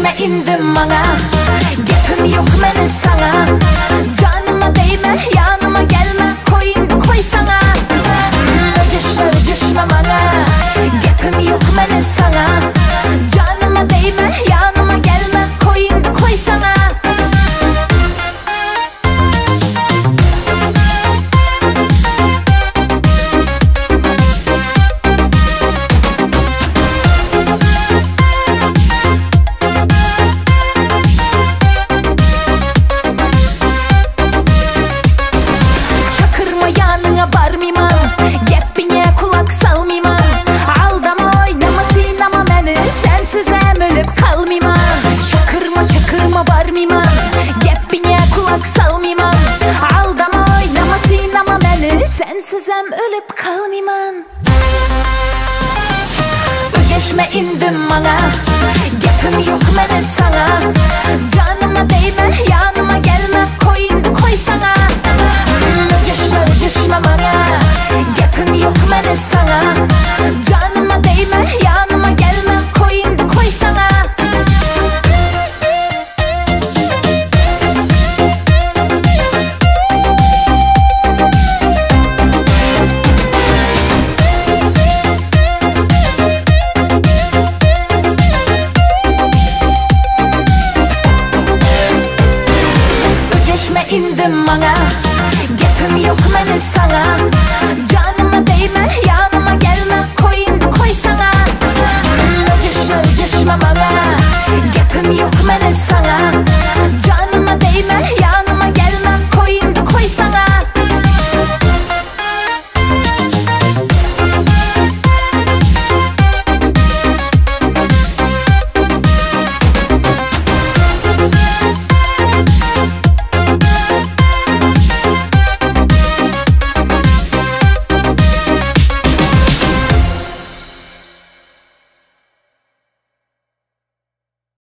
Ödeşme indim bana, gapim yok meni sana. Canıma değme, yanıma gelme, koyun koy sana. Ödeşme bana, gapim yok meni sana. Canıma değme, yanıma gelme, koyun koy sana. Barmıyman, gapine kulak salmıyman. Aldama oynama sinema meni, sensizem ölüp kalmıyman. Çakırma barmıyman, gapine kulak salmıyman. Aldama oynama sinema meni, sensizem ölüp kalmıyman. Ödeşme indim bana, gapim yok meni sana. Canıma değme, yanıma gelme, koyun koy sana. Ödeşme bana, gapim yok meni sana. Canıma değme, yanıma gelme, koyun koy sana. Ödeşme indim bana, gapim yok meni sana. Canıma değme, yanıma gelme, koyun koy sana. Ödeşme bana, gapim yok